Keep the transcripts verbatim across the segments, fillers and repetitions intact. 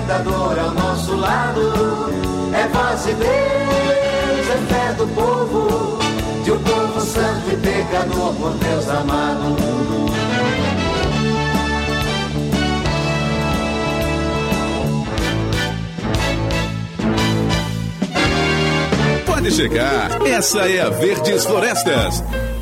libertador ao nosso lado. É voz de Deus, é fé do povo, de um povo santo e pecador por Deus amado. Pode chegar, essa é a Verdes Florestas.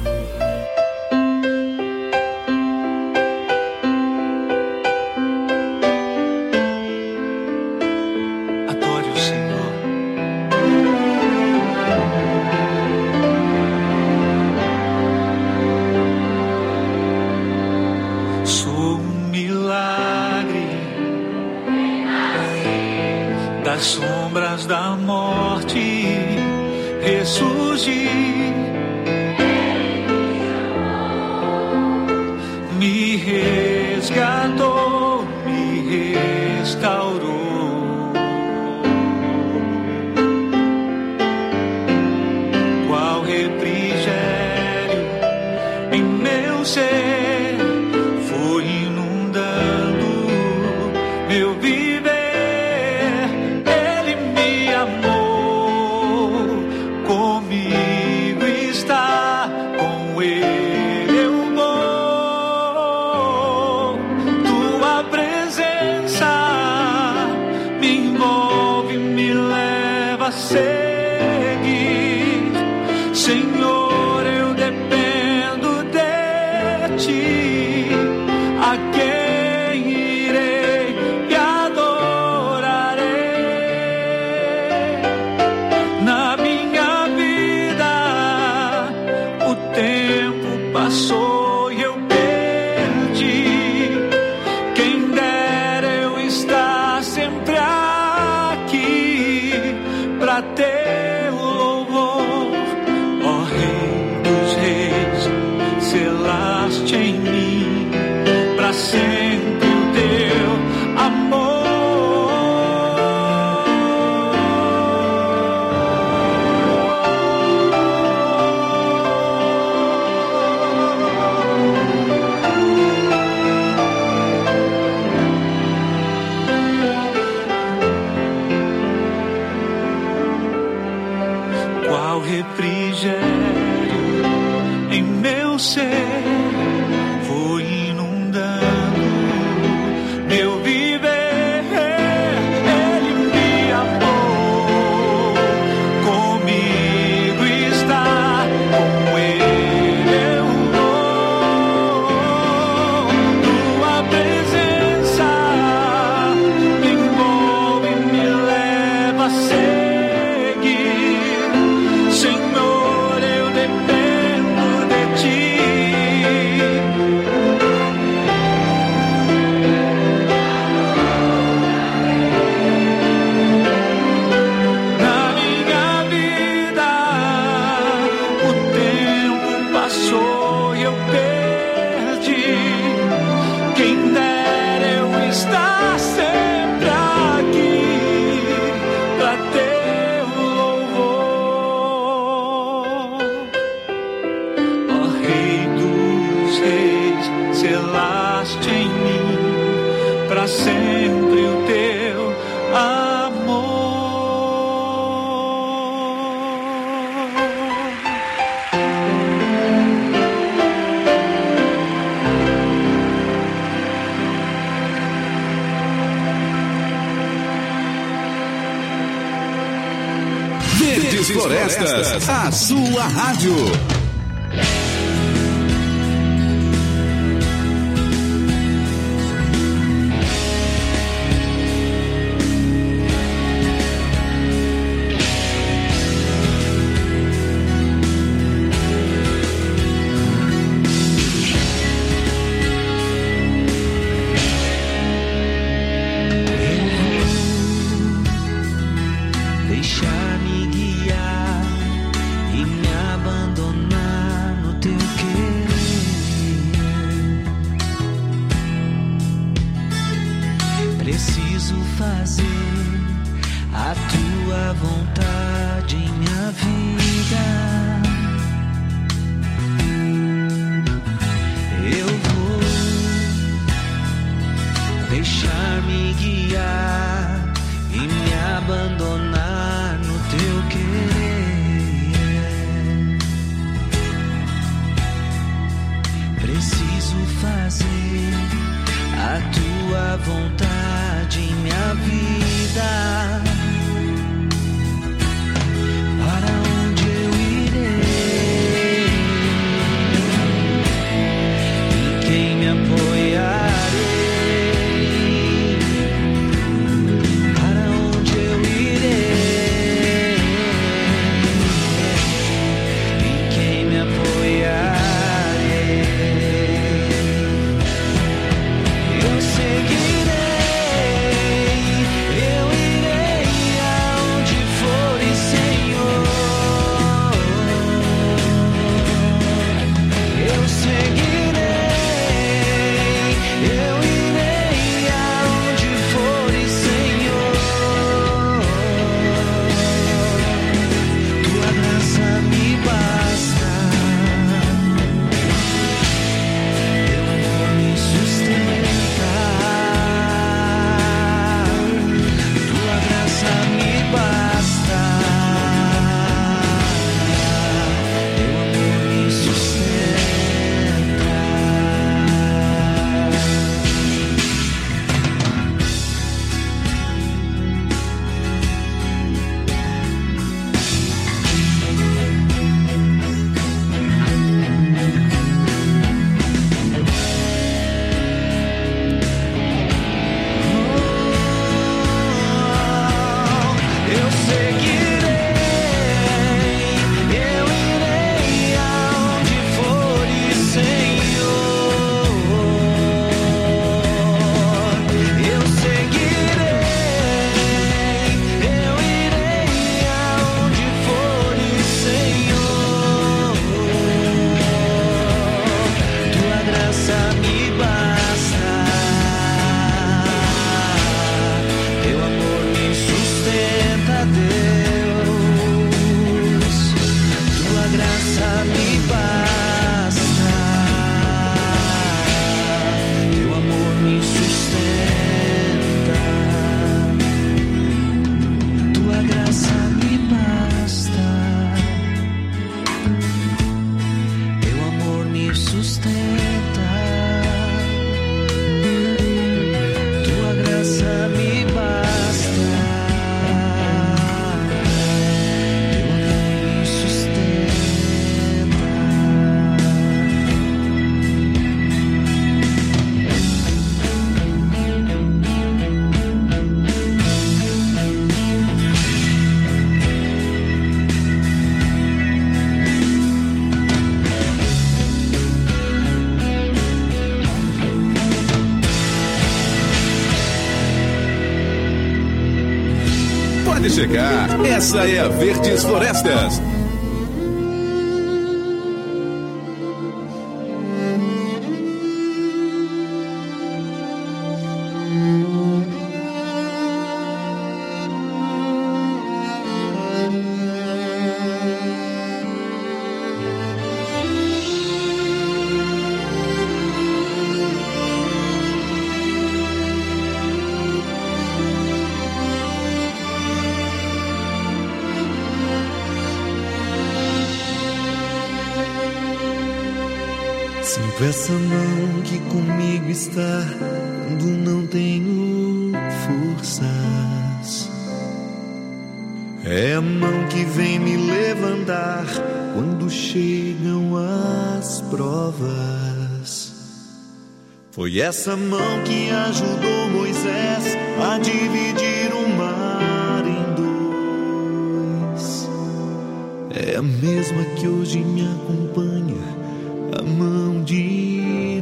Verdes Florestas, a sua rádio. Deixar-me guiar vontade em minha vida. Para onde eu irei? Em quem me apoiarei? Para onde eu irei? Em quem me apoiarei? Eu seguirei, eu irei aonde for, Senhor. Eu seguirei, eu irei aonde for, Senhor. Tua graça me basta, teu amor me sustenta. Tua graça me basta, teu amor me sustenta. Eu seguirei, eu irei aonde for, Senhor. Eu seguirei, eu irei aonde for, Senhor. Tua graça me basta, teu amor me sustenta, Deus. Tua graça me basta, teu amor me sustenta. Tua graça me basta, teu amor me sustenta. Tua graça me basta, teu amor me sustenta. Pode chegar, essa é a Verdes Florestas. Sinto essa mão que comigo está quando não tenho forças. É a mão que vem me levantar quando chegam as provas. Foi essa mão que ajudou Moisés a dividir o mar em dois. É a mesma que hoje me acompanha, a mão de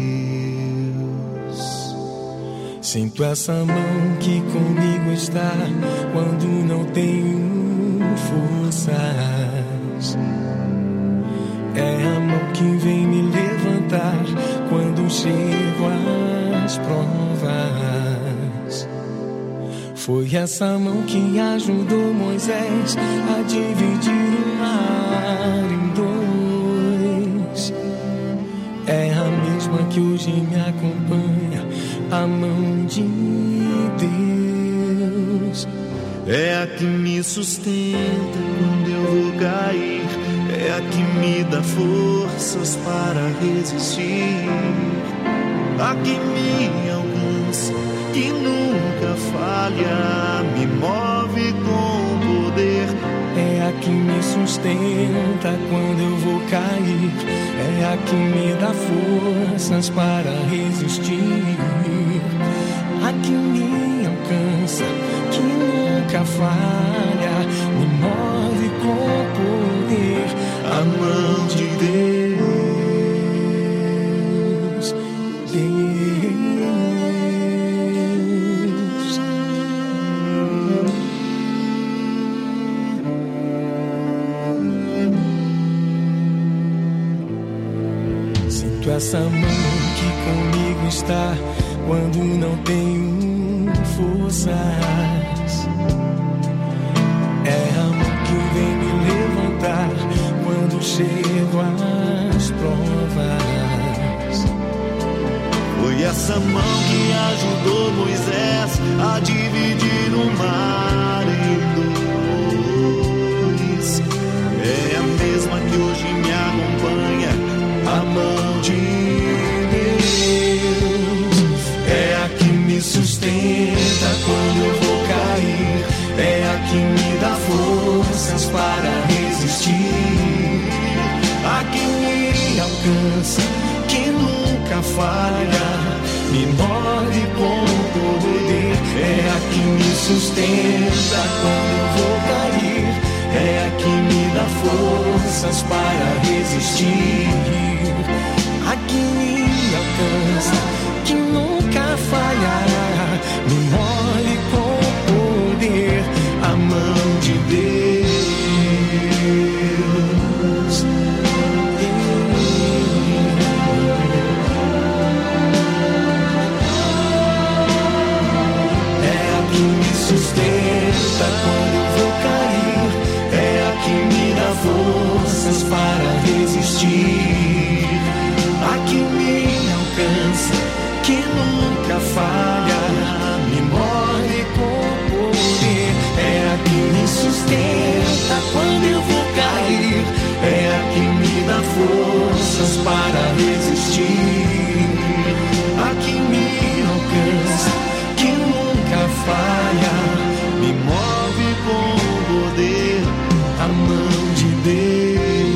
Deus. Sinto essa mão que comigo está quando não tenho forças. É a mão que vem me levantar quando chego às provas. Foi essa mão que ajudou Moisés a dividir o mar em dois. É a mesma que hoje me acompanha, a mão de Deus. É a que me sustenta quando eu vou cair, é a que me dá forças para resistir, a que me alcança que nunca falha, me move com poder. É a que me sustenta quando eu vou cair, é a que me dá forças para resistir, a que me alcança, que nunca falha, me move com poder, a mão de Deus. Essa mão que comigo está quando não tenho forças, é a mão que vem me levantar quando chego às provas. Foi essa mão que ajudou Moisés a dividir o mar em dois. É a mesma que hoje me acompanha, a mão de Deus. É a que me sustenta quando eu vou cair, é a que me dá forças para resistir, a que me alcança, que nunca falha, me move com poder. É a que me sustenta quando eu vou cair, é a que me dá forças para resistir, a que me alcança, que nunca falha, me move com poder, a mão de Deus. É a que me sustenta quando eu vou cair, é a que me dá forças para resistir, a que me alcança, que nunca falha, me move com poder. É a que me sustenta quando eu vou cair, é a que me dá forças para resistir, a que me alcança, que nunca falha, me move com poder, a mão de Deus.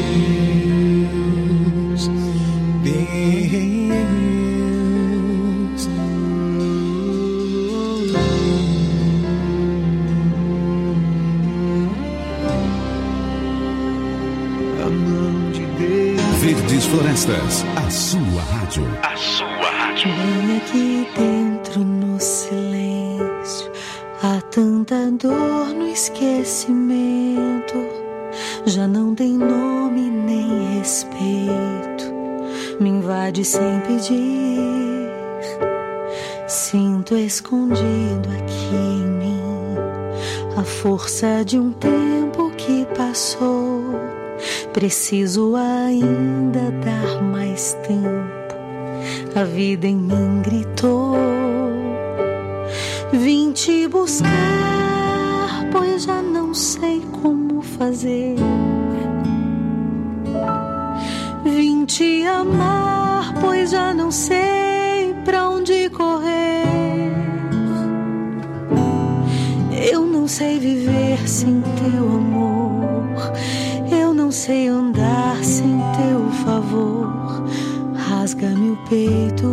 Verdes Florestas, a sua rádio. A sua rádio. Bem aqui dentro no silêncio, há tanta dor no esquecimento, já não tem nome nem respeito, me invade sem pedir, sinto escondido aqui em mim a força de um tempo que passou. Preciso ainda dar mais tempo. A vida em mim gritou. Vim te buscar, pois já não sei como fazer. Vim te amar, pois já não sei pra onde correr. Eu não sei viver sem teu amor. Eu não sei andar sem teu favor. Rasga-me o peito,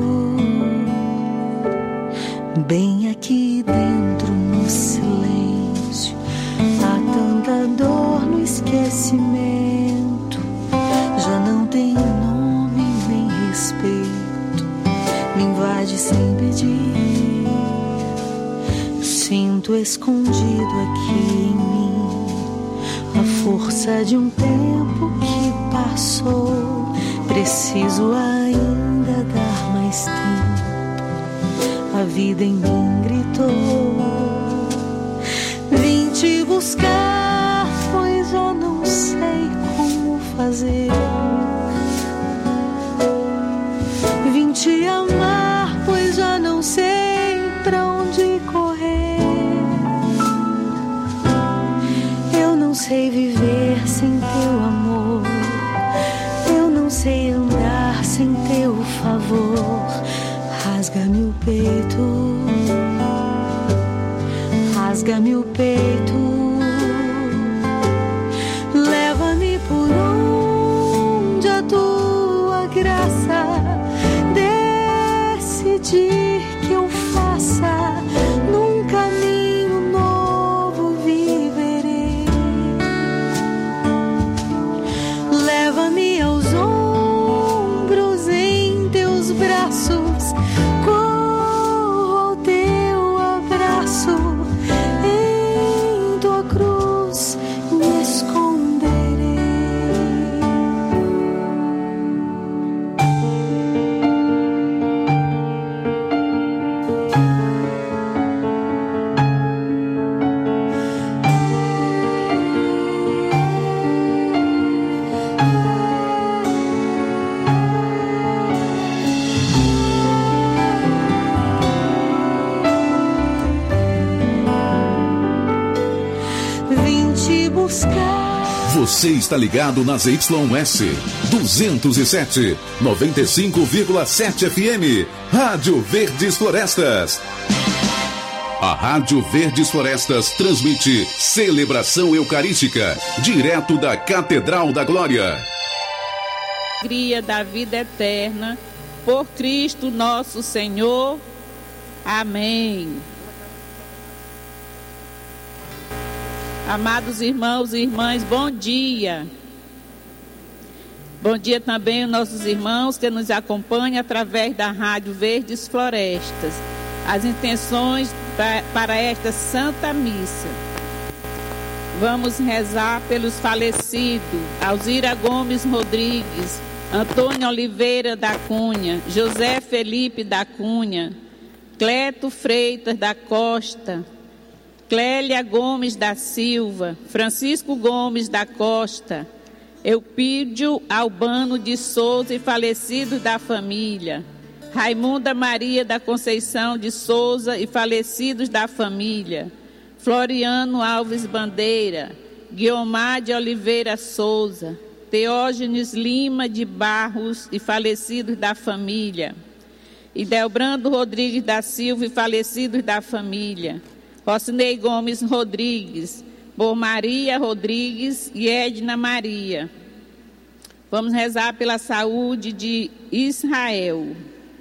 bem aqui dentro no silêncio. Há tanta dor no esquecimento, já não tem nome nem respeito, me invade sem pedir. Sinto escondido aqui em mim a força de um tempo que passou. Preciso ainda dar mais tempo. A vida em mim gritou. Vim te buscar, pois já não sei como fazer. Vim te amar, pois já não sei pra onde correr. Eu não sei viver sem teu amor. Eu não sei andar sem teu favor. Rasga-me o peito, rasga-me o peito, leva-me por onde a tua graça decidir que eu faça. Num caminho novo viverei. Leva-me aos ombros em teus braços, corro ao teu abraço, em tua cruz me esconderei. Vim te buscar. Você está ligado nas Y S duzentos e sete, noventa e cinco vírgula sete F M, Rádio Verdes Florestas. A Rádio Verdes Florestas transmite celebração eucarística, direto da Catedral da Glória. Alegria da vida eterna, por Cristo nosso Senhor. Amém. Amados irmãos e irmãs, bom dia. Bom dia também aos nossos irmãos que nos acompanham através da Rádio Verdes Florestas. As intenções para esta Santa Missa. Vamos rezar pelos falecidos: Alzira Gomes Rodrigues, Antônio Oliveira da Cunha, José Felipe da Cunha, Cleto Freitas da Costa, Clélia Gomes da Silva, Francisco Gomes da Costa, Eupídio Albano de Souza e falecidos da família, Raimunda Maria da Conceição de Souza e falecidos da família, Floriano Alves Bandeira, Guiomar de Oliveira Souza, Teógenes Lima de Barros e falecidos da família, Idelbrando Rodrigues da Silva e falecidos da família, Rocinei Gomes Rodrigues, por Maria Rodrigues e Edna Maria. Vamos rezar pela saúde de Israel.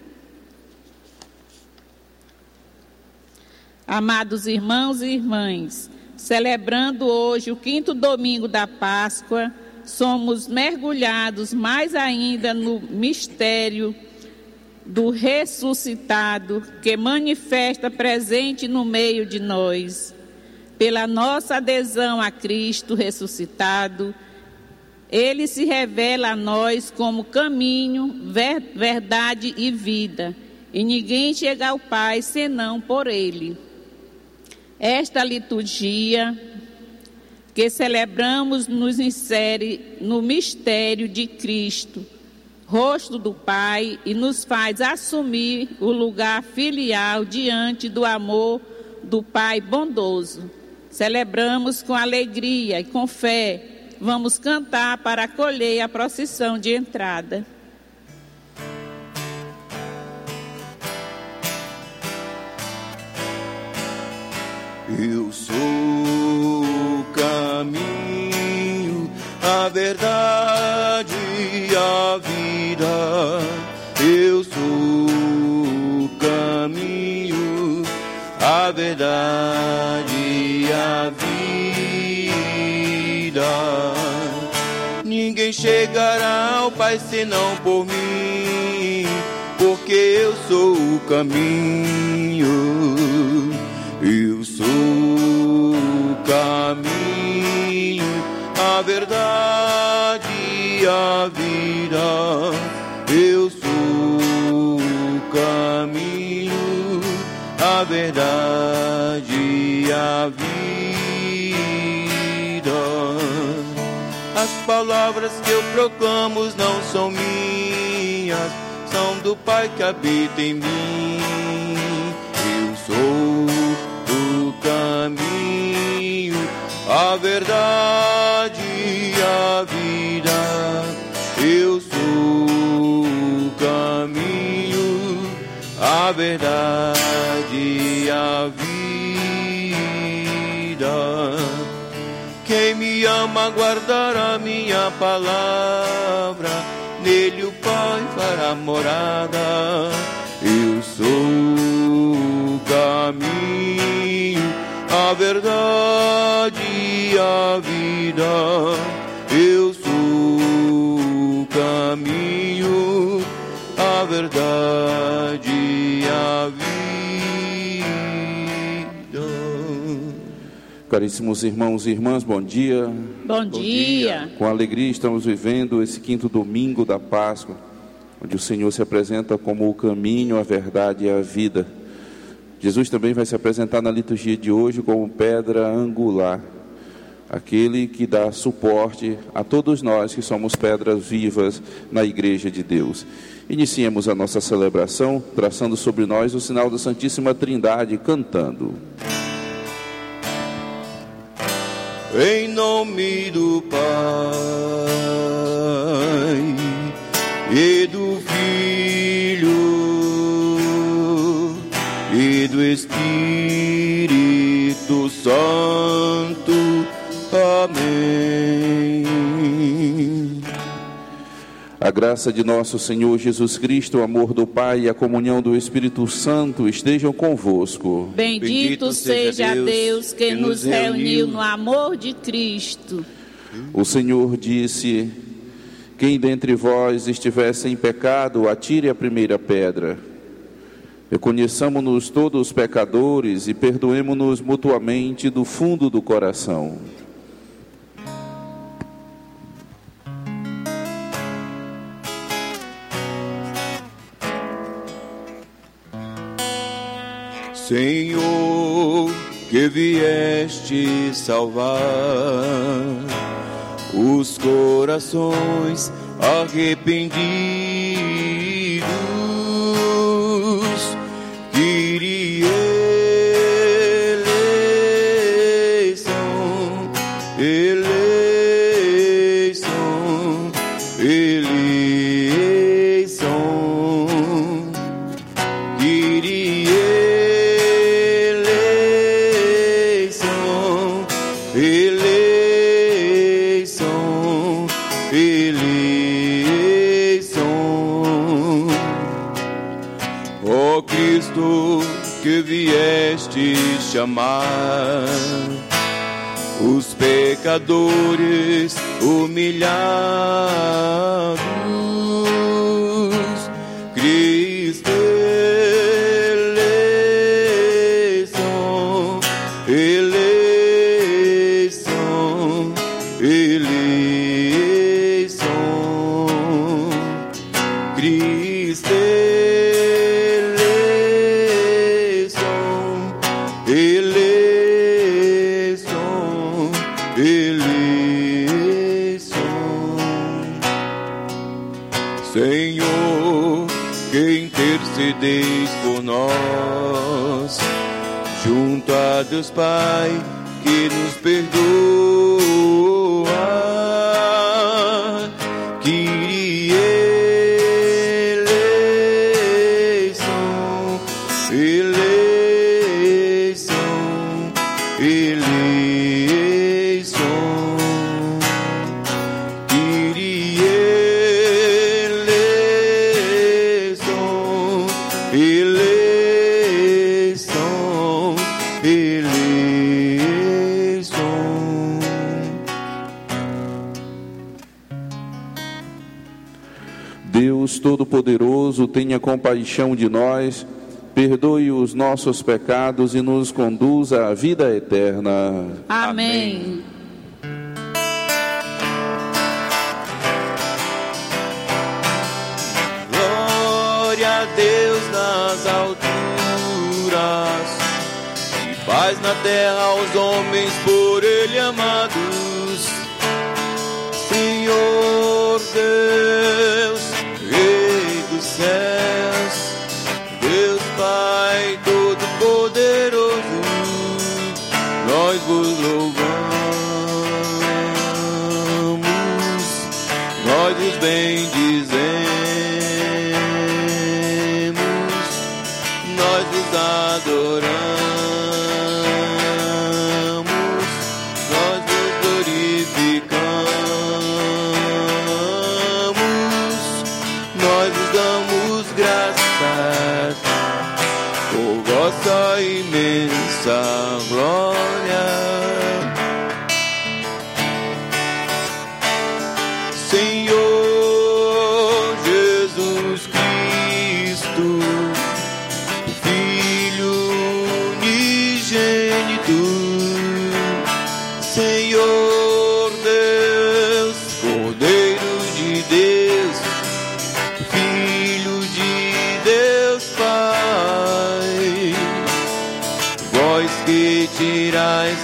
Amados irmãos e irmãs, celebrando hoje o quinto domingo da Páscoa, somos mergulhados mais ainda no mistério do ressuscitado que manifesta presente no meio de nós. Pela nossa adesão a Cristo ressuscitado, Ele se revela a nós como caminho, ver, verdade e vida, e ninguém chega ao Pai senão por Ele. Esta liturgia que celebramos nos insere no mistério de Cristo, rosto do Pai, e nos faz assumir o lugar filial diante do amor do Pai bondoso. Celebramos com alegria e com fé. Vamos cantar para acolher a procissão de entrada. Eu sou o caminho, a verdade e a vida. Eu sou o caminho, a verdade e a vida. Ninguém chegará ao Pai senão por mim, porque eu sou o caminho. Eu sou o caminho, a verdade e a vida. Eu sou o caminho, a verdade e a vida. As palavras que eu proclamo não são minhas, são do Pai que habita em mim. Eu sou o caminho, a verdade e a vida. Eu sou o caminho, a verdade e a vida. vida. Quem me ama guardará minha palavra, nele o Pai fará morada. Eu sou o caminho, a verdade e a vida. Eu sou o caminho, a verdade e a vida. Caríssimos irmãos e irmãs, bom dia. Bom dia. Com alegria estamos vivendo esse quinto domingo da Páscoa, onde o Senhor se apresenta como o caminho, a verdade e a vida. Jesus também vai se apresentar na liturgia de hoje como pedra angular, aquele que dá suporte a todos nós que somos pedras vivas na Igreja de Deus. Iniciemos a nossa celebração, traçando sobre nós o sinal da Santíssima Trindade, cantando. Em nome do Pai e do Filho e do Espírito Santo. Amém. A graça de nosso Senhor Jesus Cristo, o amor do Pai e a comunhão do Espírito Santo estejam convosco. Bendito, Bendito seja Deus, Deus que, que nos reuniu no amor de Cristo. O Senhor disse: quem dentre vós estiver sem pecado, atire a primeira pedra. Reconheçamo-nos todos pecadores e perdoemo-nos mutuamente do fundo do coração. Senhor, que vieste salvar os corações arrependidos, Kyrie eleison, eleison, eleison, Kyrie que vieste chamar os pecadores humilhados, Cristo eleison, eleição, eleição, Cristo Senhor, que intercedeis por nós, junto a Deus Pai, que nos perdoa, Kyrie eleison, eleição, eleição, Kyrie eleison, eleição, eleição. Deus Todo-Poderoso, tenha compaixão de nós, perdoe os nossos pecados e nos conduza à vida eterna. Amém. Glória a Deus nas alturas, e paz na terra aos homens por Ele amados. Senhor Deus, Rei dos céus, Deus Pai Todo-Poderoso, nós vos louvamos, nós vos bendizemos, nós vos adoramos,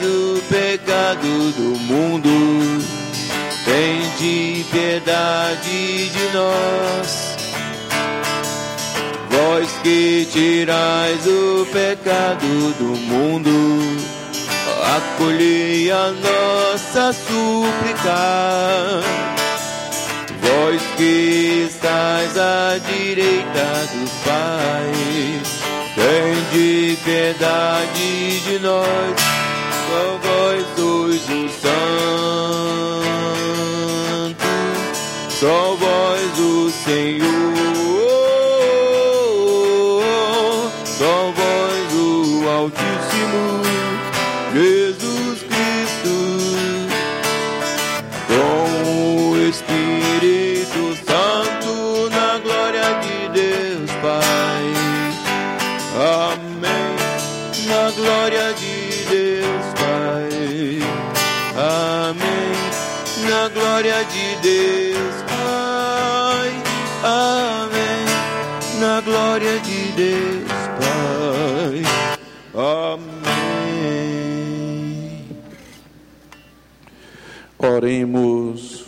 do pecado do mundo, tende piedade de nós. Vós que tirais o pecado do mundo, acolhei a nossa súplica. Vós que estais à direita do Pai, tende piedade de nós. Só vós sois o Santo, só vós o Senhor, só vós o Altíssimo, Jesus Cristo, com o Espírito Santo, na glória de Deus Pai. Amém. Na glória de Deus Pai. Amém. Na glória de Deus Pai. Amém. Na glória de Deus Pai. Amém. Oremos.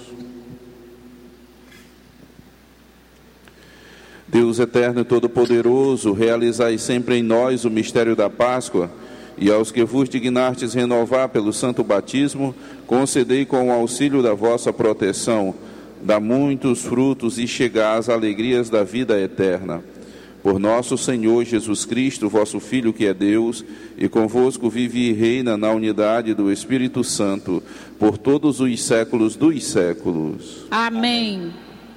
Deus eterno e todo-poderoso, realizai sempre em nós o mistério da Páscoa, e aos que vos dignastes renovar pelo santo batismo, concedei com o auxílio da vossa proteção, dá muitos frutos e chegar às alegrias da vida eterna. Por nosso Senhor Jesus Cristo, vosso Filho, que é Deus, e convosco vive e reina na unidade do Espírito Santo, por todos os séculos dos séculos. Amém.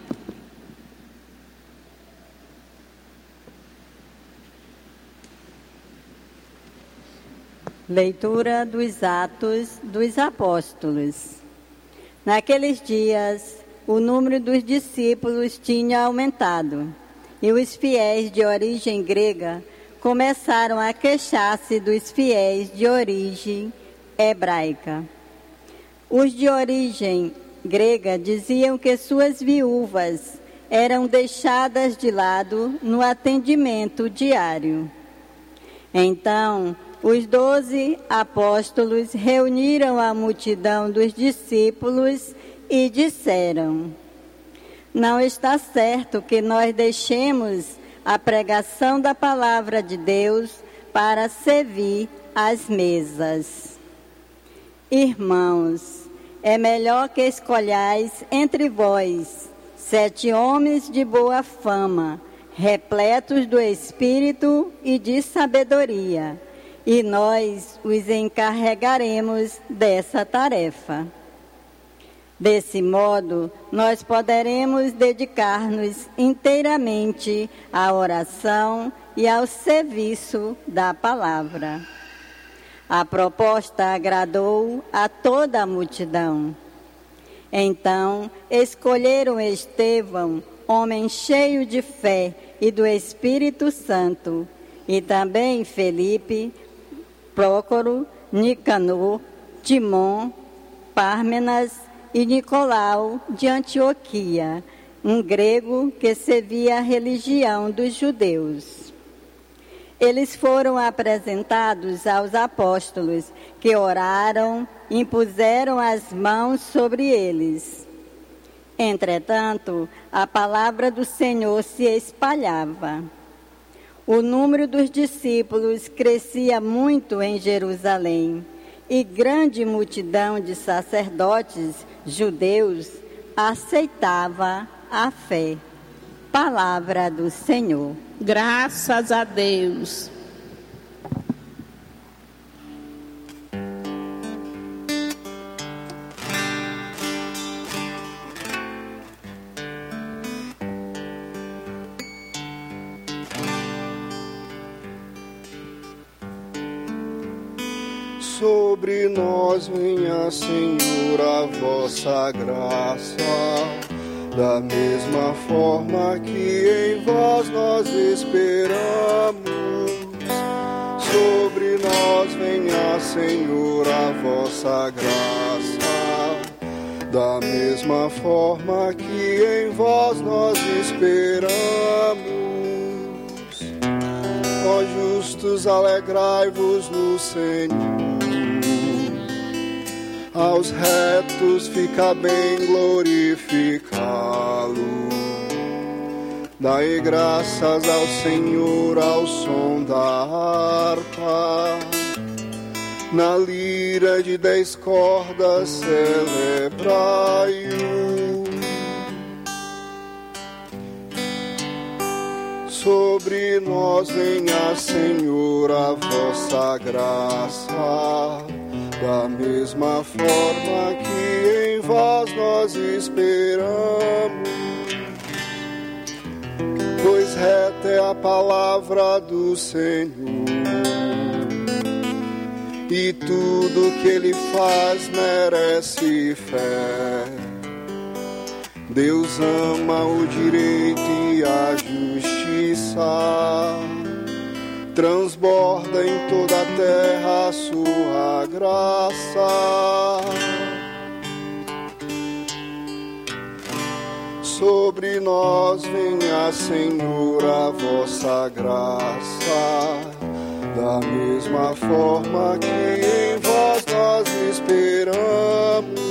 Leitura dos Atos dos Apóstolos. Naqueles dias, o número dos discípulos tinha aumentado, e os fiéis de origem grega começaram a queixar-se dos fiéis de origem hebraica. Os de origem grega diziam que suas viúvas eram deixadas de lado no atendimento diário. Então, os doze apóstolos reuniram a multidão dos discípulos e disseram: não está certo que nós deixemos a pregação da palavra de Deus para servir às mesas. Irmãos, é melhor que escolhais entre vós sete homens de boa fama, repletos do Espírito e de sabedoria, e nós os encarregaremos dessa tarefa. Desse modo, nós poderemos dedicar-nos inteiramente à oração e ao serviço da palavra. A proposta agradou a toda a multidão. Então, escolheram Estevão, homem cheio de fé e do Espírito Santo, e também Felipe, Prócoro, Nicanor, Timon, Pármenas e Nicolau de Antioquia, um grego que servia a religião dos judeus. Eles foram apresentados aos apóstolos, que oraram, impuseram as mãos sobre eles. Entretanto, a palavra do Senhor se espalhava. O número dos discípulos crescia muito em Jerusalém, e grande multidão de sacerdotes judeus aceitava a fé. Palavra do Senhor. Graças a Deus. Sobre nós venha, Senhor, a vossa graça, da mesma forma que em vós nós esperamos. Sobre nós venha, Senhor, a vossa graça, da mesma forma que em vós nós esperamos. Ó justos, alegrai-vos no Senhor. aos retos fica bem glorificá-lo. Dai graças ao Senhor ao som da harpa, na lira de dez cordas celebrai-o. Sobre nós venha, Senhor, a vossa graça, da mesma forma que em vós nós esperamos. Pois reta é a palavra do Senhor, e tudo que Ele faz merece fé. Deus ama o direito e a justiça, transborda em toda a terra a sua graça. Sobre nós venha, Senhor, a vossa graça, da mesma forma que em vós nós esperamos.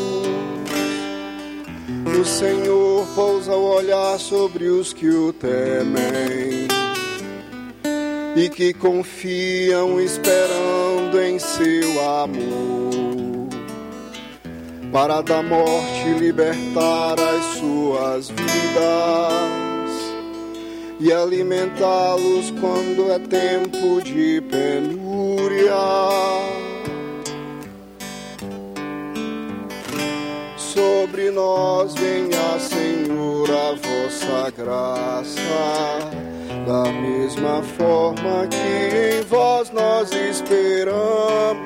O Senhor pousa o olhar sobre os que o temem e que confiam esperando em seu amor, para da morte libertar as suas vidas e alimentá-los quando é tempo de penúria. Sobre nós venha, Senhor, a vossa graça, da mesma forma que em vós nós esperamos.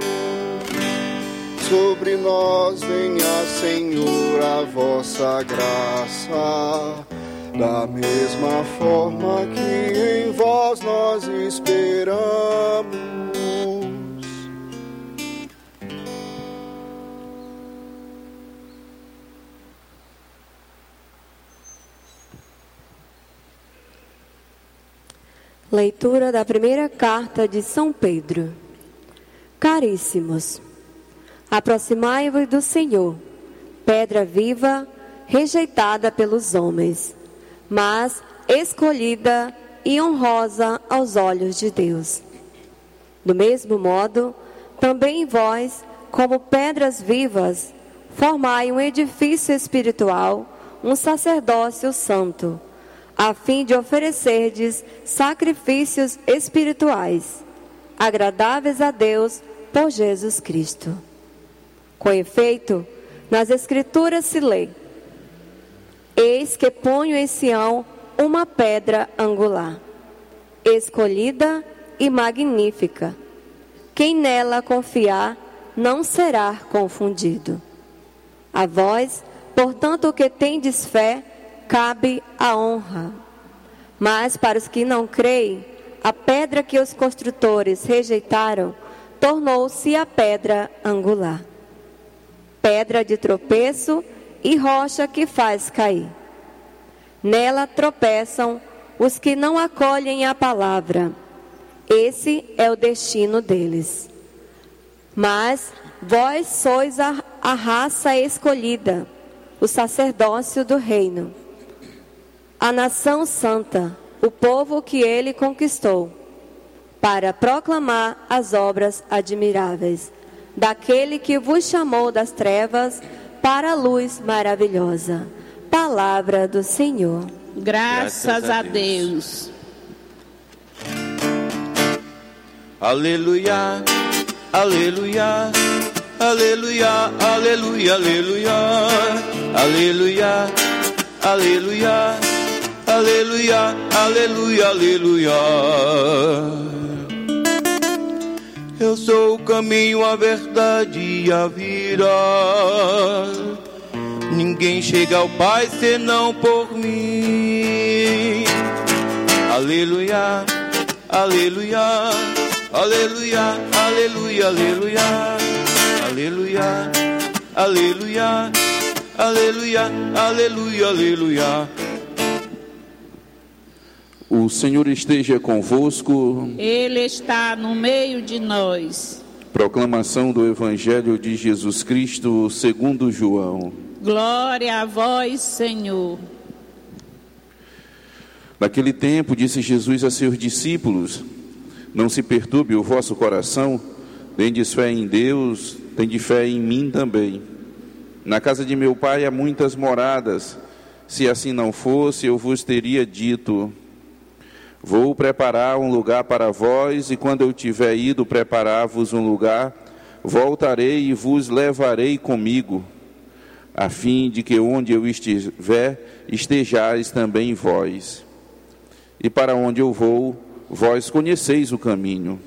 Sobre nós venha, Senhor, a vossa graça, da mesma forma que em vós nós esperamos. Leitura da primeira carta de São Pedro. Caríssimos, aproximai-vos do Senhor, pedra viva, rejeitada pelos homens, mas escolhida e honrosa aos olhos de Deus. Do mesmo modo, também vós, como pedras vivas, formai um edifício espiritual, um sacerdócio santo, a fim de oferecerdes sacrifícios espirituais, agradáveis a Deus por Jesus Cristo. Com efeito, nas Escrituras se lê: eis que ponho em Sião uma pedra angular, escolhida e magnífica. Quem nela confiar não será confundido. A vós, portanto, que tendes fé, cabe a honra. Mas para os que não creem, a pedra que os construtores rejeitaram tornou-se a pedra angular, pedra de tropeço e rocha que faz cair. Nela tropeçam os que não acolhem a palavra. Esse é o destino deles. Mas vós sois a, a raça escolhida, o sacerdócio do reino, a nação santa, o povo que ele conquistou, para proclamar as obras admiráveis daquele que vos chamou das trevas para a luz maravilhosa. Palavra do Senhor. Graças, Graças a Deus. Deus. Aleluia, aleluia, aleluia, aleluia, aleluia, aleluia, aleluia, aleluia, aleluia, aleluia. Eu sou o caminho, a verdade e a vida. Ninguém chega ao Pai senão por mim. Aleluia, aleluia, aleluia, aleluia, aleluia, aleluia, aleluia, aleluia, aleluia, aleluia. O Senhor esteja convosco. Ele está no meio de nós. Proclamação do Evangelho de Jesus Cristo segundo João. Glória a vós, Senhor. Naquele tempo disse Jesus a seus discípulos: não se perturbe o vosso coração, tendes fé em Deus, tende fé em mim também. Na casa de meu pai há muitas moradas, se assim não fosse, eu vos teria dito: vou preparar um lugar para vós, e quando eu tiver ido preparar-vos um lugar, voltarei e vos levarei comigo, a fim de que onde eu estiver, estejais também vós. E para onde eu vou, vós conheceis o caminho.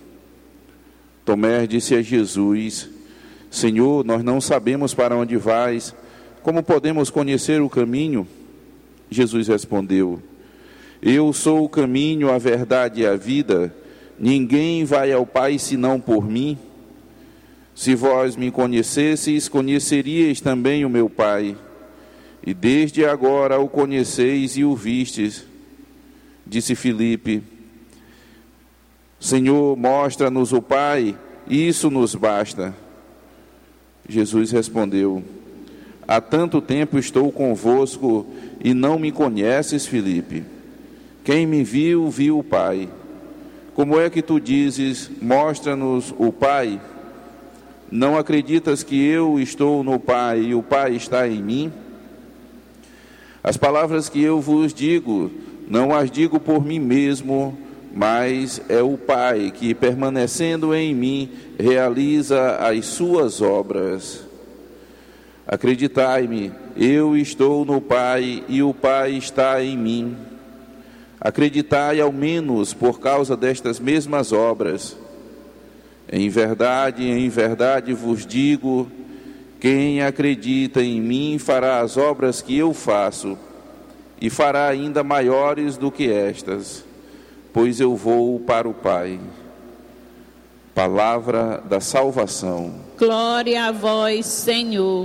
Tomé disse a Jesus: Senhor, nós não sabemos para onde vais, como podemos conhecer o caminho? Jesus respondeu: eu sou o caminho, a verdade e a vida. Ninguém vai ao Pai senão por mim. Se vós me conhecesseis, conheceríeis também o meu Pai. E desde agora o conheceis e o vistes. Disse Filipe: Senhor, mostra-nos o Pai, isso nos basta. Jesus respondeu: há tanto tempo estou convosco e não me conheces, Filipe? Quem me viu, viu o Pai. Como é que tu dizes: mostra-nos o Pai? Não acreditas que eu estou no Pai e o Pai está em mim? As palavras que eu vos digo, não as digo por mim mesmo, mas é o Pai que, permanecendo em mim, realiza as suas obras. Acreditai-me, eu estou no Pai e o Pai está em mim. Acreditai ao menos por causa destas mesmas obras. Em verdade, em verdade vos digo, quem acredita em mim fará as obras que eu faço, e fará ainda maiores do que estas, pois eu vou para o Pai. Palavra da salvação. Glória a vós, Senhor.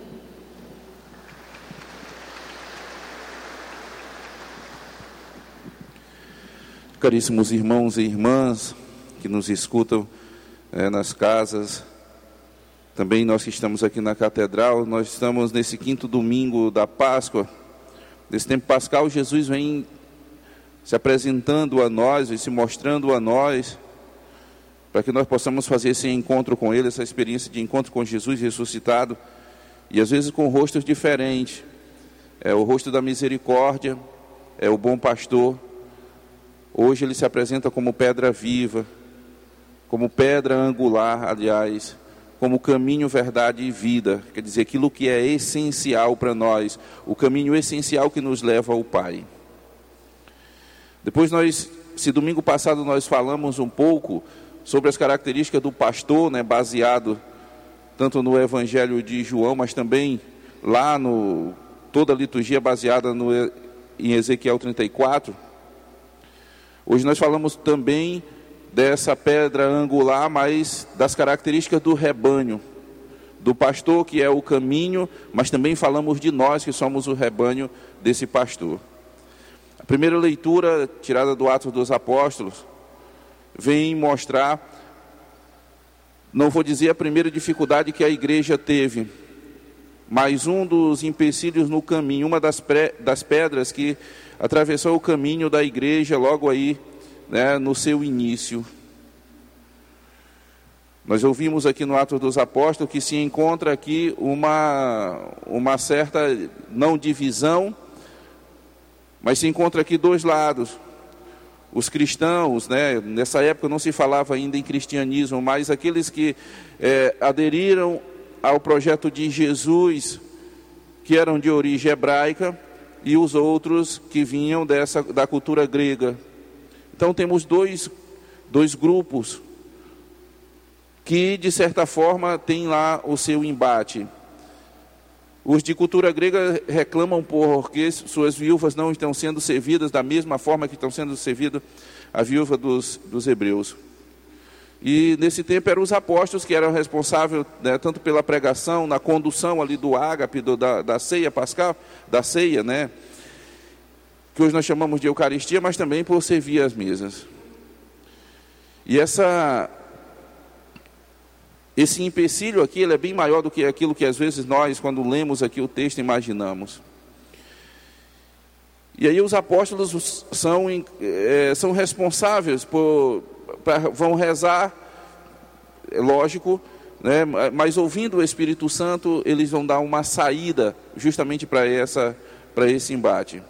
Caríssimos irmãos e irmãs que nos escutam é, nas casas, também nós que estamos aqui na Catedral, nós estamos nesse quinto domingo da Páscoa. Nesse tempo pascal, Jesus vem se apresentando a nós e se mostrando a nós, para que nós possamos fazer esse encontro com Ele, essa experiência de encontro com Jesus ressuscitado, e às vezes com rostos diferentes. É o rosto da misericórdia, é o bom pastor. Hoje Ele se apresenta como pedra viva, como pedra angular, aliás, como caminho, verdade e vida, quer dizer, aquilo que é essencial para nós, o caminho essencial que nos leva ao Pai. Depois nós, se domingo passado nós falamos um pouco sobre as características do pastor, né, baseado tanto no Evangelho de João, mas também lá no, toda a liturgia baseada no, em Ezequiel trinta e quatro. Hoje nós falamos também dessa pedra angular, mas das características do rebanho, do pastor que é o caminho, mas também falamos de nós que somos o rebanho desse pastor. A primeira leitura, tirada do Atos dos Apóstolos, vem mostrar, não vou dizer a primeira dificuldade que a igreja teve, mas um dos empecilhos no caminho, uma das, pré, das pedras que atravessou o caminho da igreja logo aí, né, no seu início. Nós ouvimos aqui no Atos dos Apóstolos que se encontra aqui uma, uma certa, não divisão, mas se encontra aqui dois lados. Os cristãos, né, nessa época não se falava ainda em cristianismo, mas aqueles que é, aderiram ao projeto de Jesus, que eram de origem hebraica, e os outros que vinham dessa, da cultura grega. Então temos dois, dois grupos que, de certa forma, têm lá o seu embate. Os de cultura grega reclamam porque suas viúvas não estão sendo servidas da mesma forma que estão sendo servidas a viúva dos, dos hebreus. E nesse tempo eram os apóstolos que eram responsáveis, né, tanto pela pregação, na condução ali do ágape, do, da, da ceia pascal, da ceia, né, que hoje nós chamamos de Eucaristia, mas também por servir as mesas. E essa, esse empecilho aqui ele é bem maior do que aquilo que às vezes nós, quando lemos aqui o texto, imaginamos. E aí os apóstolos são, é, são responsáveis por, pra, vão rezar, é lógico, né, mas ouvindo o Espírito Santo, eles vão dar uma saída justamente para essa, para esse embate.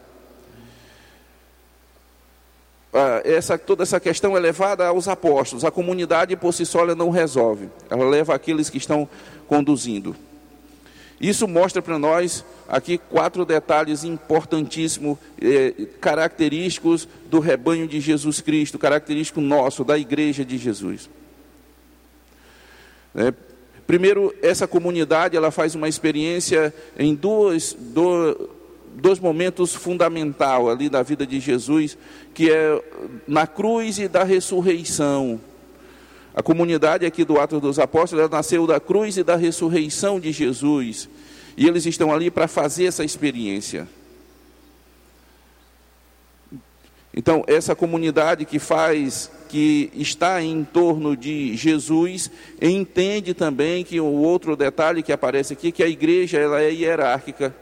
Essa, toda essa questão é levada aos apóstolos. A comunidade por si só ela não resolve. Ela leva aqueles que estão conduzindo. Isso mostra para nós aqui quatro detalhes importantíssimos, eh, característicos do rebanho de Jesus Cristo, característico nosso, da igreja de Jesus. É, primeiro, essa comunidade ela faz uma experiência em duas... Do, dois momentos fundamentais ali da vida de Jesus, que é na cruz e da ressurreição. A comunidade aqui do Atos dos Apóstolos, ela nasceu da cruz e da ressurreição de Jesus, e eles estão ali para fazer essa experiência. Então, essa comunidade que faz, que está em torno de Jesus, entende também que o outro detalhe que aparece aqui, que a igreja ela é hierárquica.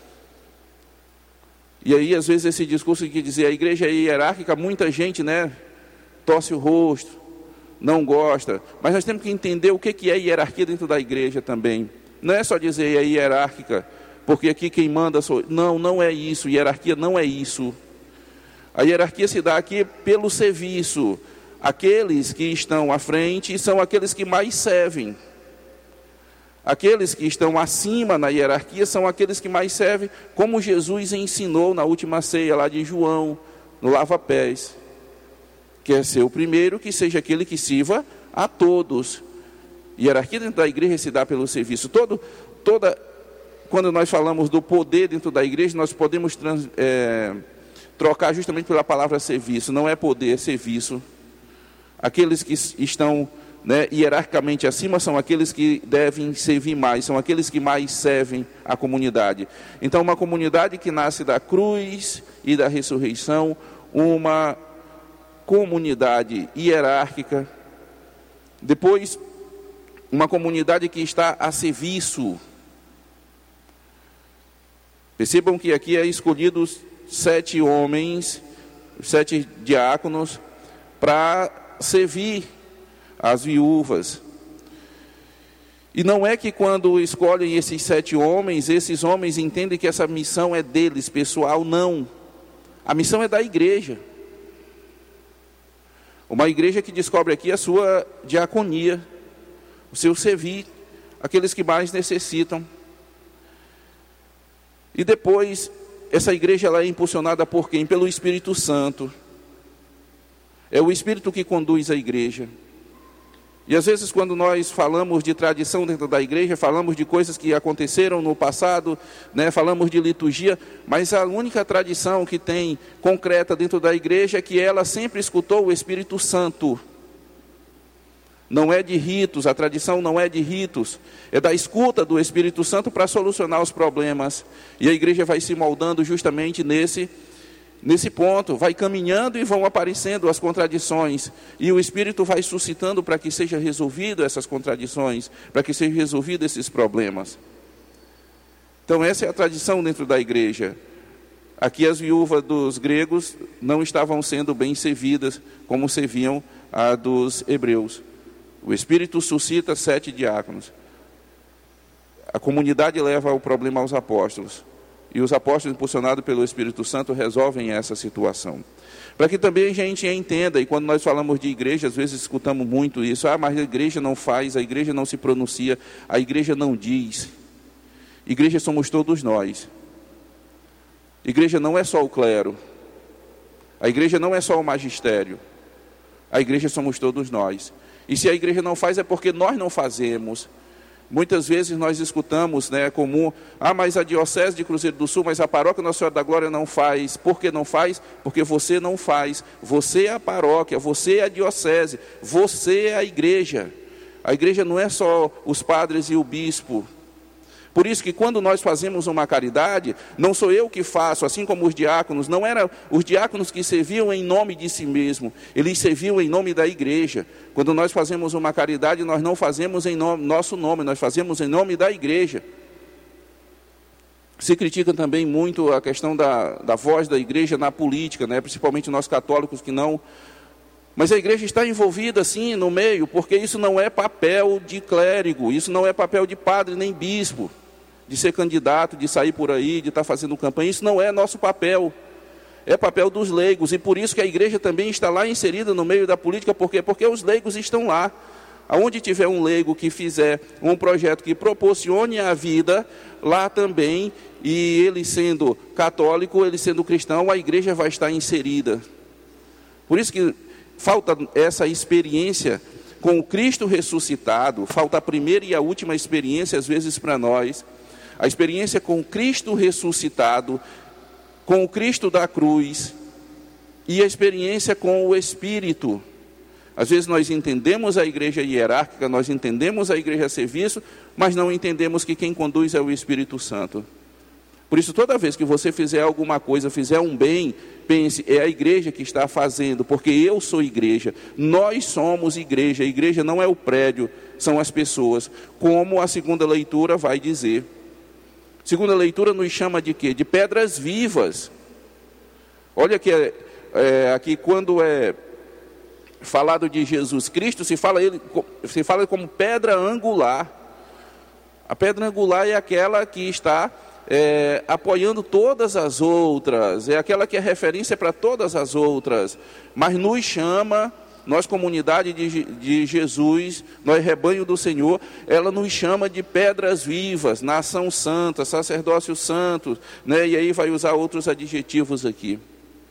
E aí, às vezes, esse discurso que dizer a igreja é hierárquica, muita gente, né, torce o rosto, não gosta. Mas nós temos que entender o que é hierarquia dentro da igreja também. Não é só dizer é hierárquica, porque aqui quem manda sou... Não, não é isso, hierarquia não é isso. A hierarquia se dá aqui pelo serviço. Aqueles que estão à frente são aqueles que mais servem. Aqueles que estão acima na hierarquia são aqueles que mais servem, como Jesus ensinou na última ceia lá de João, no lava-pés. Quer ser o primeiro, que seja aquele que sirva a todos. Hierarquia dentro da igreja se dá pelo serviço. Todo, toda, quando nós falamos do poder dentro da igreja, nós podemos trans, é, trocar justamente pela palavra serviço. Não é poder, é serviço. Aqueles que estão... Né, hierarquicamente acima são aqueles que devem servir mais, são aqueles que mais servem a comunidade. Então, uma comunidade que nasce da cruz e da ressurreição, uma comunidade hierárquica. Depois, uma comunidade que está a serviço. Percebam que aqui é escolhidos sete homens, sete diáconos, para servir as viúvas. E não é que quando escolhem esses sete homens, esses homens entendem que essa missão é deles, pessoal, não. A missão é da igreja. Uma igreja que descobre aqui a sua diaconia, o seu servir, aqueles que mais necessitam. E depois, essa igreja ela é impulsionada por quem? Pelo Espírito Santo. É o Espírito que conduz a igreja. E às vezes quando nós falamos de tradição dentro da igreja, falamos de coisas que aconteceram no passado, né, falamos de liturgia, mas a única tradição que tem concreta dentro da igreja é que ela sempre escutou o Espírito Santo. Não é de ritos, a tradição não é de ritos, é da escuta do Espírito Santo para solucionar os problemas. E a igreja vai se moldando justamente nesse Nesse ponto, vai caminhando e vão aparecendo as contradições. E o Espírito vai suscitando para que seja resolvido essas contradições, para que seja resolvido esses problemas. Então essa é a tradição dentro da igreja. Aqui as viúvas dos gregos não estavam sendo bem servidas como serviam a dos hebreus. O Espírito suscita sete diáconos. A comunidade leva o problema aos apóstolos. E os apóstolos, impulsionados pelo Espírito Santo, resolvem essa situação. Para que também a gente entenda, e quando nós falamos de igreja, às vezes escutamos muito isso. Ah, mas a igreja não faz, a igreja não se pronuncia, a igreja não diz. Igreja somos todos nós. Igreja não é só o clero. A igreja não é só o magistério. A igreja somos todos nós. E se a igreja não faz, é porque nós não fazemos. Muitas vezes nós escutamos, né, é comum, ah, mas a diocese de Cruzeiro do Sul, mas a paróquia Nossa Senhora da Glória não faz. Por que não faz? Porque você não faz. Você é a paróquia, você é a diocese, você é a igreja. A igreja não é só os padres e o bispo. Por isso que quando nós fazemos uma caridade, não sou eu que faço, assim como os diáconos, não eram os diáconos que serviam em nome de si mesmo, eles serviam em nome da igreja. Quando nós fazemos uma caridade, nós não fazemos em nome, nosso nome, nós fazemos em nome da igreja. Se critica também muito a questão da, da voz da igreja na política, né? Principalmente nós católicos que não... Mas a igreja está envolvida, sim, no meio, porque isso não é papel de clérigo, isso não é papel de padre nem bispo, de ser candidato, de sair por aí, de estar fazendo campanha. Isso não é nosso papel, é papel dos leigos. E por isso que a igreja também está lá inserida no meio da política. Por quê? Porque os leigos estão lá. Aonde tiver um leigo que fizer um projeto que proporcione a vida, lá também, e ele sendo católico, ele sendo cristão, a igreja vai estar inserida. Por isso que falta essa experiência com o Cristo ressuscitado, falta a primeira e a última experiência, às vezes, para nós. A experiência com o Cristo ressuscitado, com o Cristo da cruz, e a experiência com o Espírito. Às vezes nós entendemos a igreja hierárquica, nós entendemos a igreja a serviço, mas não entendemos que quem conduz é o Espírito Santo. Por isso, toda vez que você fizer alguma coisa, fizer um bem, pense, é a igreja que está fazendo, porque eu sou igreja, nós somos igreja, a igreja não é o prédio, são as pessoas, como a segunda leitura vai dizer. Segunda leitura nos chama de quê? De pedras vivas. Olha que é, é, aqui quando é falado de Jesus Cristo, se fala, ele, se fala como pedra angular. A pedra angular é aquela que está é, apoiando todas as outras, é aquela que é referência para todas as outras, mas nos chama, nós comunidade de, de Jesus, nós rebanho do Senhor, ela nos chama de pedras vivas, nação santa, sacerdócio santo, né? E aí vai usar outros adjetivos aqui.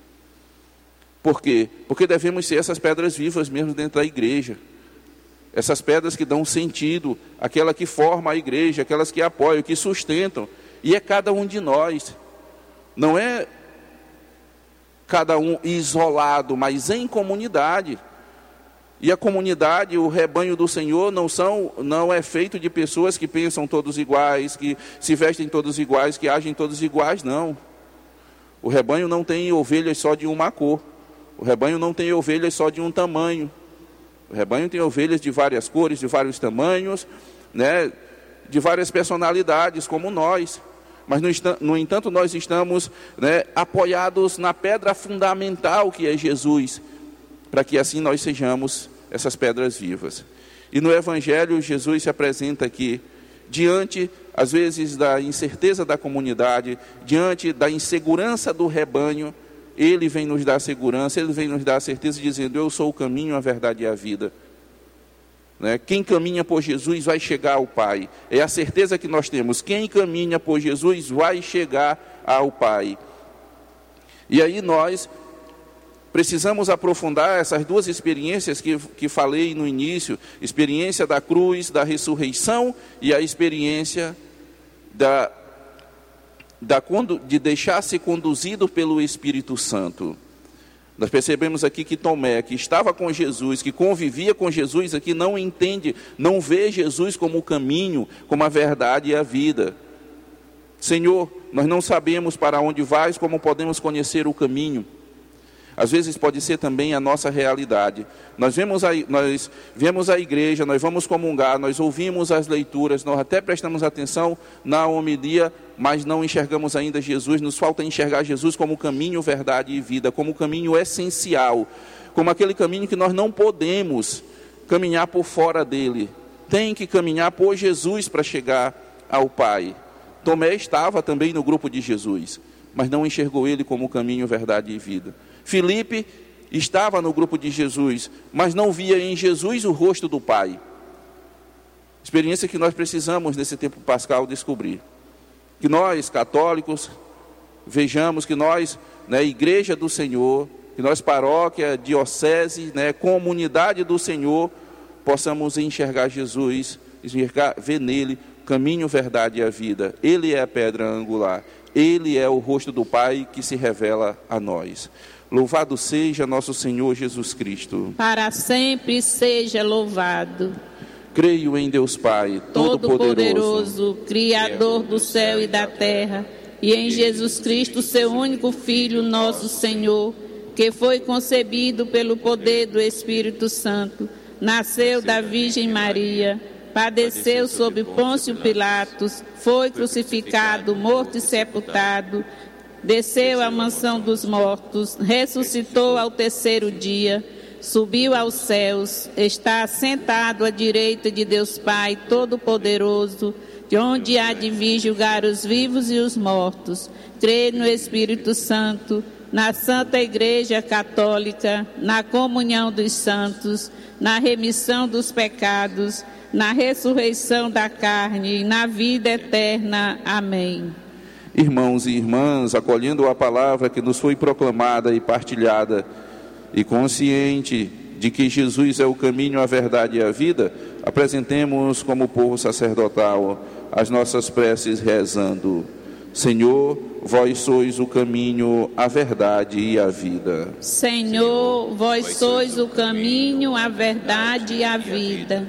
Por quê? Porque devemos ser essas pedras vivas mesmo dentro da igreja. Essas pedras que dão sentido, aquela que forma a igreja, aquelas que apoiam, que sustentam. E é cada um de nós. Não é cada um isolado, mas em comunidade. E a comunidade, o rebanho do Senhor, não, são, não é feito de pessoas que pensam todos iguais, que se vestem todos iguais, que agem todos iguais, não. O rebanho não tem ovelhas só de uma cor. O rebanho não tem ovelhas só de um tamanho. O rebanho tem ovelhas de várias cores, de vários tamanhos, né, de várias personalidades, como nós. Mas, no entanto, nós estamos, né, apoiados na pedra fundamental que é Jesus, para que assim nós sejamos essas pedras vivas. E no Evangelho, Jesus se apresenta aqui, diante, às vezes, da incerteza da comunidade, diante da insegurança do rebanho, Ele vem nos dar segurança, Ele vem nos dar a certeza, dizendo, eu sou o caminho, a verdade e a vida. Né? Quem caminha por Jesus vai chegar ao Pai. É a certeza que nós temos. Quem caminha por Jesus vai chegar ao Pai. E aí nós precisamos aprofundar essas duas experiências que, que falei no início. Experiência da cruz, da ressurreição, e a experiência da Da, de deixar ser conduzido pelo Espírito Santo. Nós percebemos aqui que Tomé, que estava com Jesus, que convivia com Jesus, aqui não entende, não vê Jesus como o caminho, como a verdade e a vida. Senhor, nós não sabemos para onde vais, como podemos conhecer o caminho. Às vezes pode ser também a nossa realidade. Nós vemos a, nós vemos a igreja, nós vamos comungar, nós ouvimos as leituras, nós até prestamos atenção na homilia, mas não enxergamos ainda Jesus. Nos falta enxergar Jesus como caminho, verdade e vida, como caminho essencial, como aquele caminho que nós não podemos caminhar por fora dele. Tem que caminhar por Jesus para chegar ao Pai. Tomé estava também no grupo de Jesus, mas não enxergou ele como caminho, verdade e vida. Filipe estava no grupo de Jesus, mas não via em Jesus o rosto do Pai. Experiência que nós precisamos nesse tempo pascal descobrir. Que nós, católicos, vejamos que nós, né, Igreja do Senhor, que nós, paróquia, diocese, né, comunidade do Senhor, possamos enxergar Jesus, enxergar, ver nele caminho, verdade e a vida. Ele é a pedra angular. Ele é o rosto do Pai que se revela a nós. Louvado seja nosso Senhor Jesus Cristo. Para sempre seja louvado. Creio em Deus Pai, Todo-Poderoso, Criador do céu e da terra, e em Jesus Cristo, seu único Filho, nosso Senhor, que foi concebido pelo poder do Espírito Santo, nasceu da Virgem Maria, padeceu sob Pôncio Pilatos, foi crucificado, morto e sepultado, desceu à mansão dos mortos, ressuscitou ao terceiro dia, subiu aos céus, está sentado à direita de Deus Pai Todo-Poderoso, de onde há de vir julgar os vivos e os mortos. Creio no Espírito Santo, na Santa Igreja Católica, na comunhão dos santos, na remissão dos pecados, na ressurreição da carne e na vida eterna. Amém. Irmãos e irmãs, acolhendo a palavra que nos foi proclamada e partilhada, e consciente de que Jesus é o caminho, a verdade e a vida, apresentemos como povo sacerdotal as nossas preces rezando: Senhor, vós sois o caminho, a verdade e a vida. Senhor, vós sois o caminho, a verdade e a vida.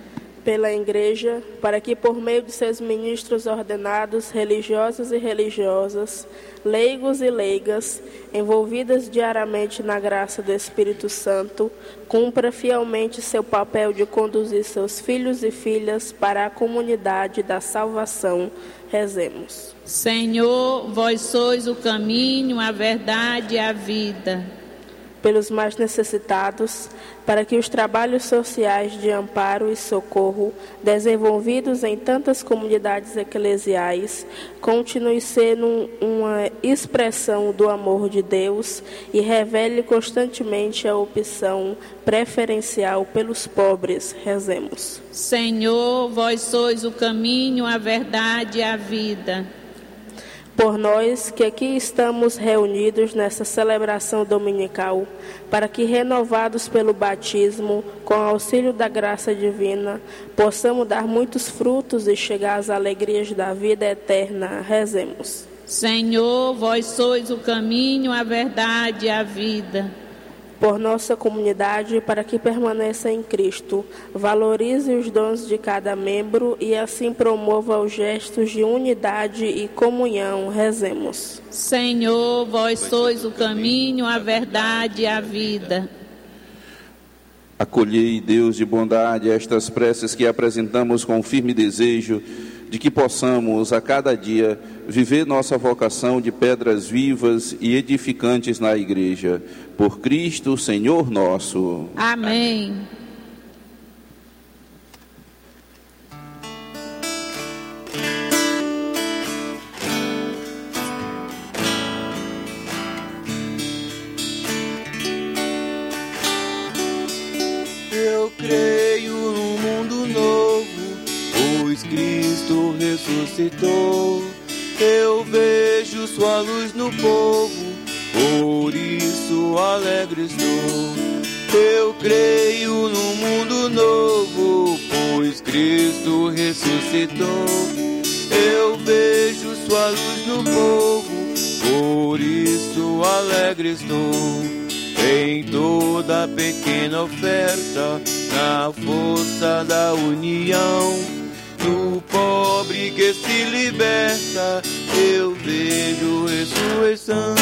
Pela Igreja, para que por meio de seus ministros ordenados, religiosos e religiosas, leigos e leigas, envolvidas diariamente na graça do Espírito Santo, cumpra fielmente seu papel de conduzir seus filhos e filhas para a comunidade da salvação. Rezemos. Senhor, vós sois o caminho, a verdade e a vida. Pelos mais necessitados, para que os trabalhos sociais de amparo e socorro desenvolvidos em tantas comunidades eclesiais continuem sendo uma expressão do amor de Deus e revele constantemente a opção preferencial pelos pobres. Rezemos. Senhor, vós sois o caminho, a verdade e a vida. Por nós que aqui estamos reunidos nessa celebração dominical, para que, renovados pelo batismo, com auxílio da graça divina, possamos dar muitos frutos e chegar às alegrias da vida eterna. Rezemos. Senhor, vós sois o caminho, a verdade e a vida. Por nossa comunidade, para que permaneça em Cristo, valorize os dons de cada membro e assim promova os gestos de unidade e comunhão. Rezemos. Senhor, vós sois o caminho, a verdade e a vida. Acolhei, Deus de bondade, estas preces que apresentamos com firme desejo de que possamos, a cada dia, viver nossa vocação de pedras vivas e edificantes na Igreja. Por Cristo, Senhor nosso. Amém. Eu creio num mundo novo, pois Cristo ressuscitou. Eu vejo sua luz no povo, por isso alegre estou. Eu creio num mundo novo, pois Cristo ressuscitou. Eu vejo sua luz no povo, por isso alegre estou. Em toda pequena oferta, na força da união, do pobre que se liberta, eu vejo ressurreição.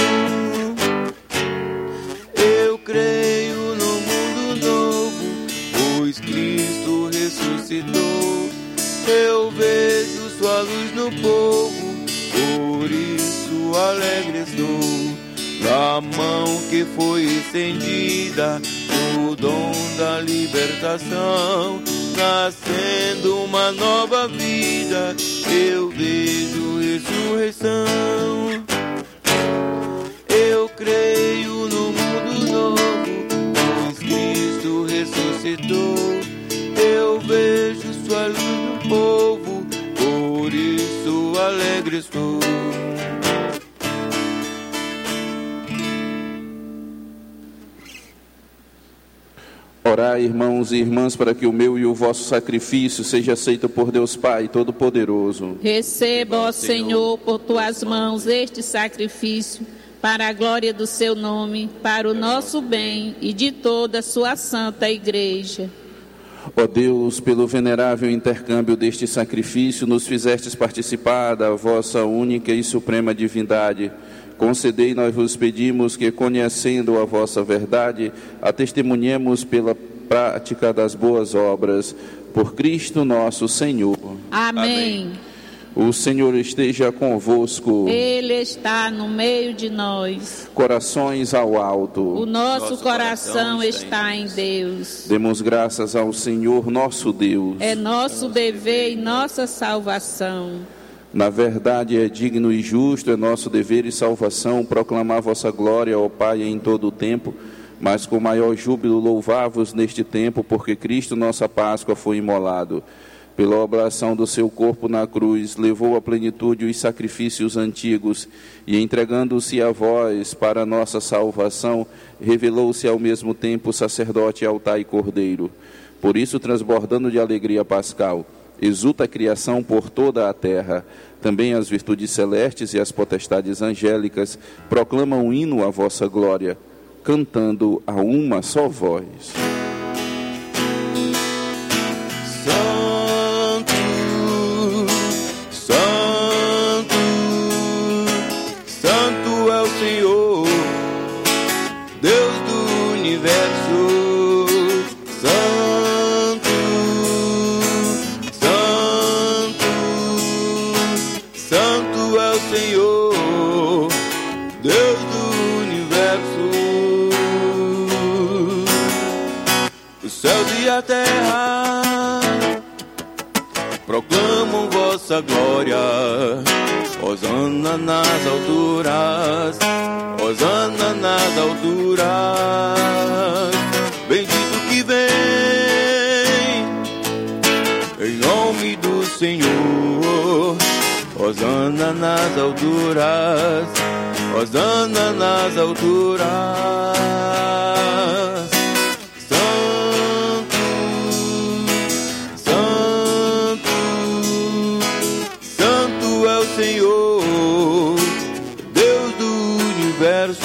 Eu creio no mundo novo, pois Cristo ressuscitou. Eu vejo sua luz no povo, por isso alegre estou. Da mão que foi estendida, o dom da libertação, nascendo uma nova vida, eu vejo ressurreição. Eu creio no mundo novo, pois Cristo ressuscitou. Eu vejo sua luz no povo, por isso alegre estou. Orai, irmãos e irmãs, para que o meu e o vosso sacrifício seja aceito por Deus Pai Todo-Poderoso. Receba, ó Senhor, por tuas mãos este sacrifício, para a glória do seu nome, para o nosso bem e de toda a sua santa Igreja. Ó Deus, pelo venerável intercâmbio deste sacrifício, nos fizestes participar da vossa única e suprema divindade. Concedei, nós vos pedimos, que, conhecendo a vossa verdade, a testemunhemos pela prática das boas obras. Por Cristo nosso Senhor. Amém. Amém. O Senhor esteja convosco. Ele está no meio de nós. Corações ao alto. O nosso, nosso coração, coração está em Deus. Demos graças ao Senhor nosso Deus. É nosso dever e nossa salvação. Na verdade, é digno e justo, é nosso dever e salvação proclamar vossa glória, ó Pai, em todo o tempo, mas com maior júbilo louvar-vos neste tempo, porque Cristo, nossa Páscoa, foi imolado. Pela oblação do seu corpo na cruz, levou à plenitude os sacrifícios antigos e, entregando-se a vós para a nossa salvação, revelou-se ao mesmo tempo sacerdote, altar e cordeiro. Por isso, transbordando de alegria pascal, exulta a criação por toda a terra. Também as virtudes celestes e as potestades angélicas proclamam um hino à vossa glória, cantando a uma só voz. A terra proclamam vossa glória. Hosana nas alturas, hosana nas alturas. Bendito que vem em nome do Senhor. Hosana nas alturas, hosana nas alturas. Senhor, Deus do universo.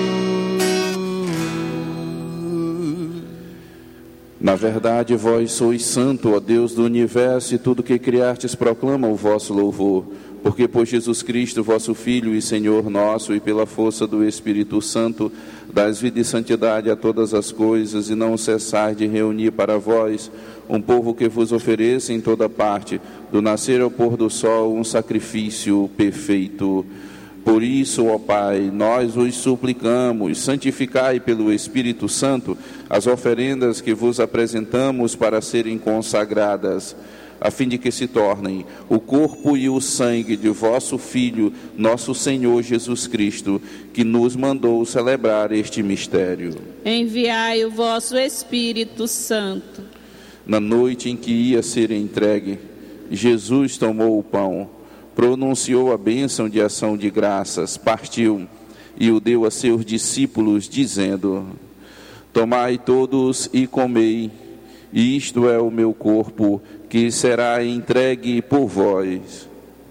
Na verdade, vós sois santo, ó Deus do universo, e tudo que criastes proclama o vosso louvor. Porque por Jesus Cristo, vosso Filho e Senhor nosso, e pela força do Espírito Santo, dás vida e santidade a todas as coisas, e não cessar de reunir para vós um povo que vos ofereça em toda parte, do nascer ao pôr do sol, um sacrifício perfeito. Por isso, ó Pai, nós vos suplicamos, santificai pelo Espírito Santo as oferendas que vos apresentamos para serem consagradas, a fim de que se tornem o corpo e o sangue de vosso Filho, nosso Senhor Jesus Cristo, que nos mandou celebrar este mistério. Enviai o vosso Espírito Santo. Na noite em que ia ser entregue, Jesus tomou o pão, pronunciou a bênção de ação de graças, partiu e o deu a seus discípulos, dizendo: tomai todos e comei, isto é o meu corpo, que será entregue por vós.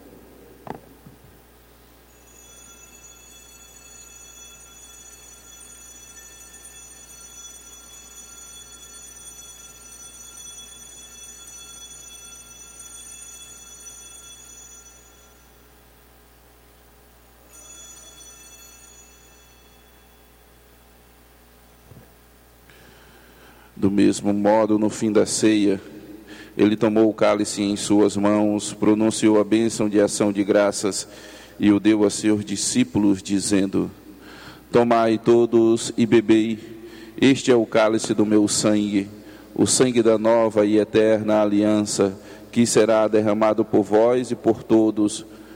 Do mesmo modo, no fim da ceia, ele tomou o cálice em suas mãos, pronunciou a bênção de ação de graças e o deu a seus discípulos, dizendo: tomai todos e bebei, este é o cálice do meu sangue, o sangue da nova e eterna aliança, que será derramado por vós e por todos